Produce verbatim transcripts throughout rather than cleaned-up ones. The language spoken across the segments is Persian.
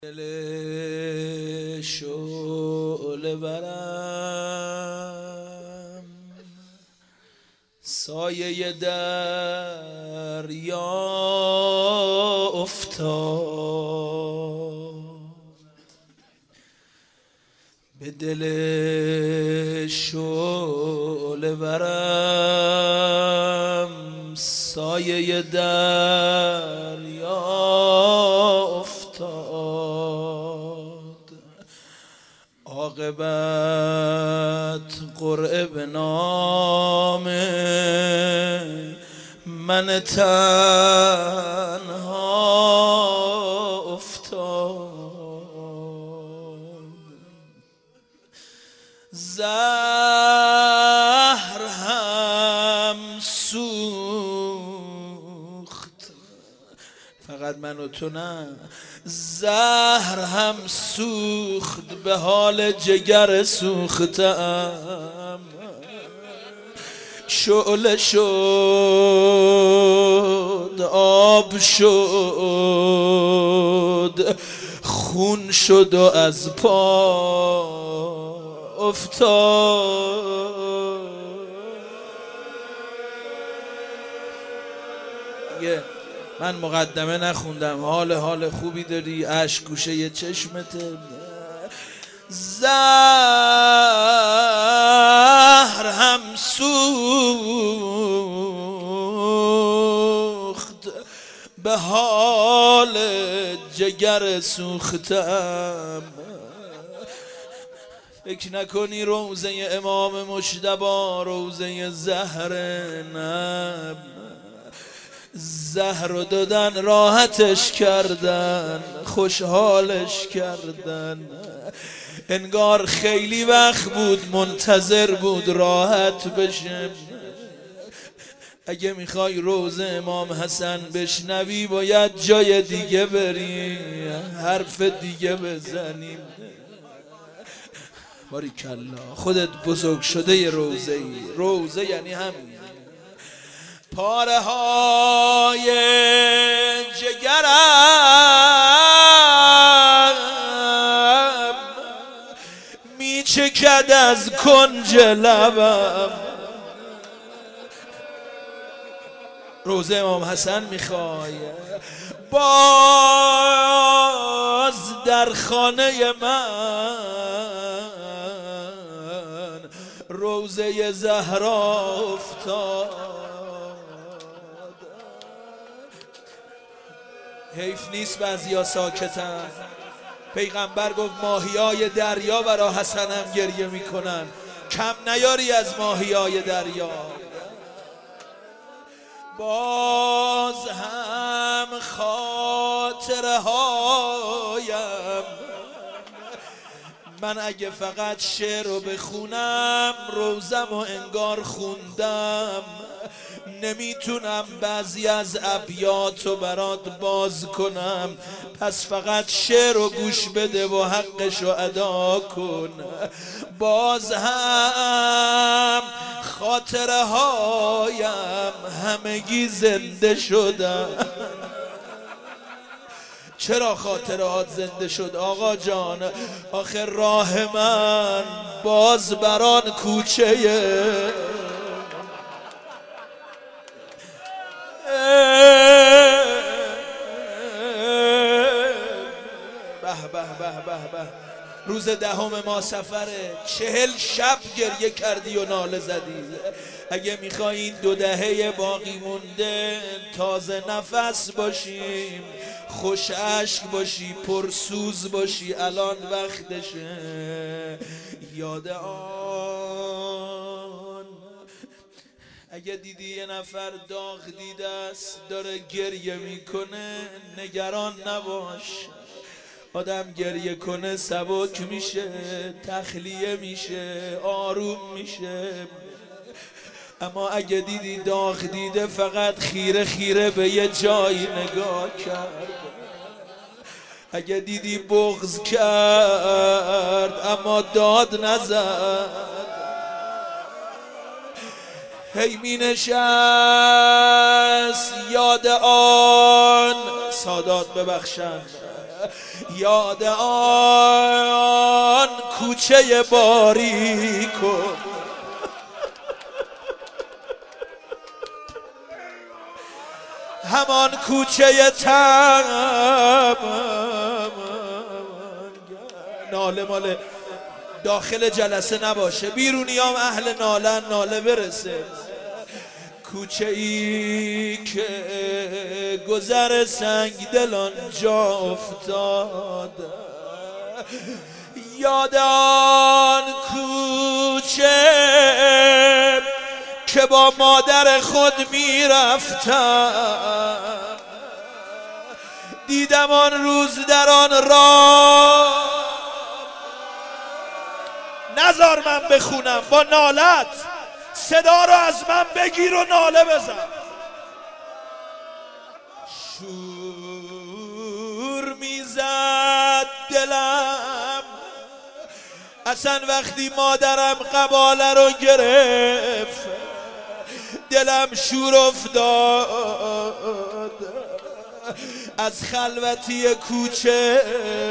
دل شعله برم سایه دریا افتاد، به دل شعله برم سایه دریا افتاد، عاقبت قرعه به نام من تنها افتاد. زهر هم سوخت، فقط من و تو نه، زهر هم سوخت به حال جگر سوختم، شعله شد آب شد خون شد و از پا افتاد. من مقدمه نخوندم، حال حال خوبی داری، اشک گوشه یه چشمته. زهر هم سوخت به حال جگر سوختم، فکر نکنی روزه امام مجتبی روزه زهر، نب زهر رو دادن راحتش کردن خوشحالش کردن، انگار خیلی وقت بود منتظر بود راحت بشه. اگه میخوای روزه امام حسن بشنوی باید جای دیگه بری، حرف دیگه بزنیم. باریکلا خودت بزرگ شده ی روزه ای، روزه یعنی همین. پاره های جگرم میچکد از کنج لبم، روزه امام حسن میخوای باز در خانه من روزه زهرا افتاد. حیف نیست بعضیا ساکتن، پیغمبر گفت ماهیای دریا برا حسنم گریه میکنن، کم نیاری از ماهیای دریا. باز هم خاطره هایم، من اگه فقط شعر رو بخونم روزم و انگار خوندم، نمیتونم بعضی از ابیات رو برات باز کنم، پس فقط شعر رو گوش بده و حقش رو ادا کن. باز هم خاطره هایم همگی زنده شدن. چرا خاطرات زنده شد آقا جان؟ آخر راه من باز بران کوچه به به به به به. روز دهم ما سفره، چهل شب گریه کردی و ناله زدی. اگه میخوای این دو دهه باقی مونده تازه نفس باشیم، خوش عشق باشی، پرسوز باشی، الان وقتشه. یاد آن اگه دیدی یه نفر داغ دیده است داره گریه میکنه نگران نباش، آدم گریه کنه سبک میشه، تخلیه میشه، آروم میشه. اما اگه دیدی داغ دیده فقط خیره خیره به یه جایی نگاه کرد، اگه دیدی بغض کرد اما داد نزد، هی می نشست یاد آن سادات ببخشند یاد آن کوچه باریکو همان کوچه تم ناله مال داخل جلسه نباشه، بیرونیام اهل نالن، ناله برسه. کوچه ای که گذر سنگ دلان جا افتاد، یاد آن کوچه که با مادر خود میرفتم، دیدم آن روز در آن راه. نذار من بخونم، با نالت صدا رو از من بگیر و ناله بزن. شور میزد دلم اصلا وقتی مادرم قباله رو گرفت، دلم شور افتاد از خلوتی کوچه.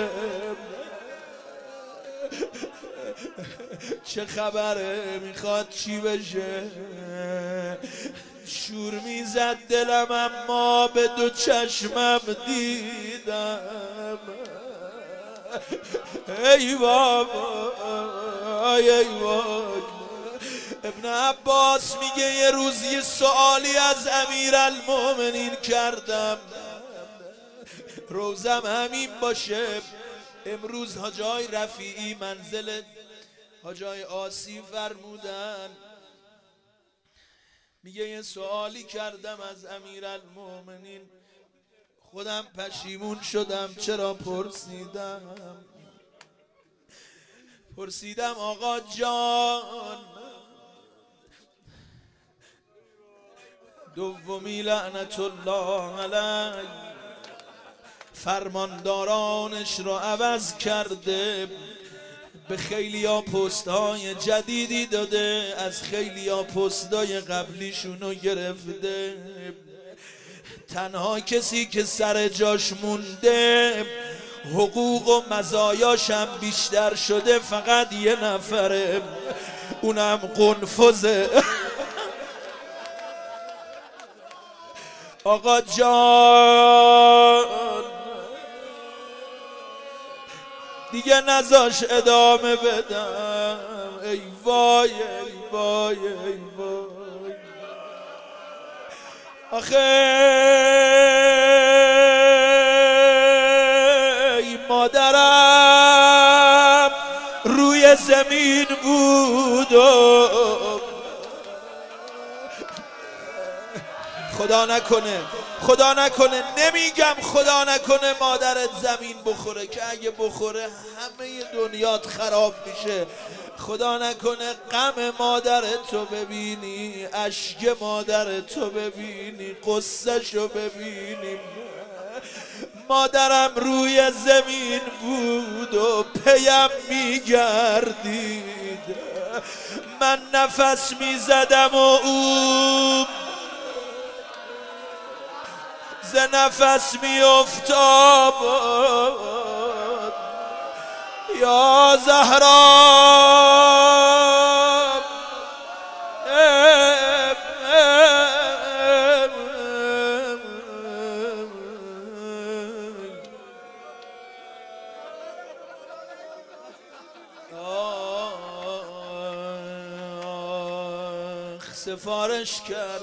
چه خبره، میخواد چی بشه؟ شور میزد دلم اما به دو چشمم دیدم. ای بابا ای بابا. ابن عباس میگه یه روز یه سوالی از امیرالمومنین کردم، روزم همین باشه. امروز حاجای رفیعی منزل حاجای آسی فرمودن، میگه یه سوالی کردم از امیرالمومنین، خودم پشیمون شدم چرا پرسیدم. پرسیدم آقا جان، دومی لعنت الله علی فرماندارانش رو عوض کرده، به خیلی ها پست های جدیدی داده، از خیلی ها پست های قبلیشونو گرفته. تنها کسی که سر جاش مونده، حقوق و مزایاش هم بیشتر شده، فقط یه نفره، اونم قنفذه. آقا جان دیگه نذاش ادامه بدم. ای وای ای وای ای وای. آخه ای مادرم روی زمین بود و خدا نکنه خدا نکنه نمیگم خدا نکنه مادرت زمین بخوره، که اگه بخوره همه دنیات خراب میشه. خدا نکنه غم مادرت رو ببینی، اشک مادرت رو ببینی، قصه‌ش رو ببینی. مادرم روی زمین بود و پیم میگردید، من نفس میزدم و او ز نفس می افتاد. یا زهرا سفارش کرد.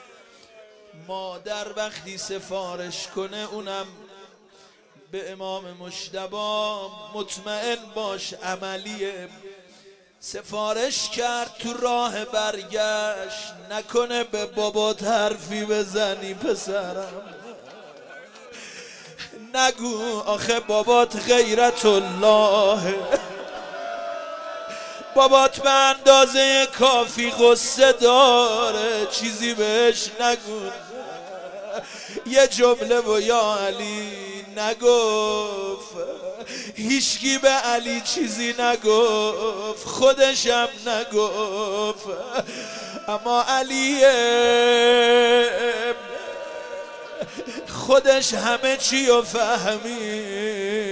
مادر وقتی سفارش کنه اونم به امام مجتبی، مطمئن باش عملیه. سفارش کرد تو راه برگشت، نکنه به بابات حرفی بزنی پسرم، نگو آخه بابات غیرت الله، بابات به اندازه کافی قصه داره، چیزی بهش نگو. یه جمله و یا علی نگفت، هیچکی به علی چیزی نگفت، خودشم نگفت، اما علی خودش همه چی رو فهمید.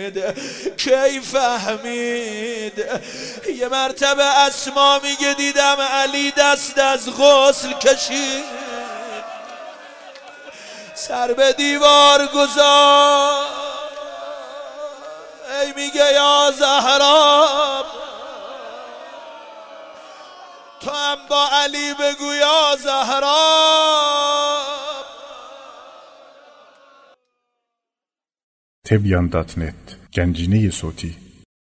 کی فهمید؟ یه مرتبه اسما میگه دیدم علی دست از غسل کشید، سر به دیوار گذار، ای میگه یا زهرا تو هم با علی بگو یا زهرا. تبیان دات نت گنجینه صوتی